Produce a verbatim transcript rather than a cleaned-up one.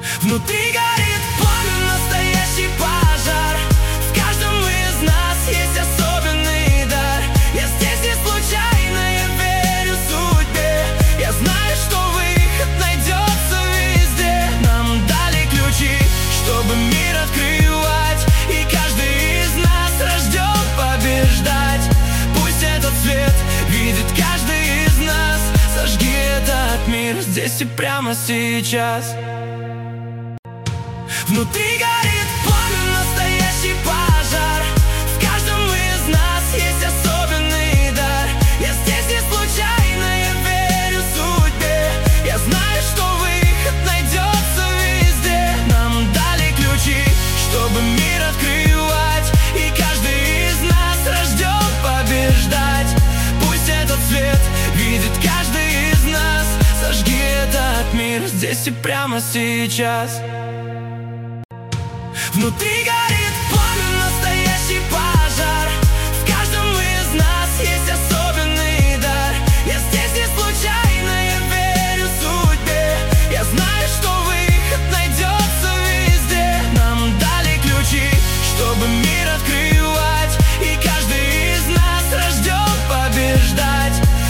Внутри горит пламя, настоящий пожар. В каждом из нас есть особенный дар. Я здесь не случайно, я верю судьбе. Я знаю, что выход найдется везде. Нам дали ключи, чтобы мир открывать, и каждый из нас рожден побеждать. Пусть этот свет видит каждый из нас. Зажги этот мир здесь и прямо сейчас. Внутри горит пламя, настоящий пожар. В каждом из нас есть особенный дар. Я здесь не случайно, я верю судьбе. Я знаю, что выход найдется везде. Нам дали ключи, чтобы мир открывать, и каждый из нас рожден побеждать. Пусть этот свет видит каждый из нас. Зажги этот мир здесь и прямо сейчас. Внутри горит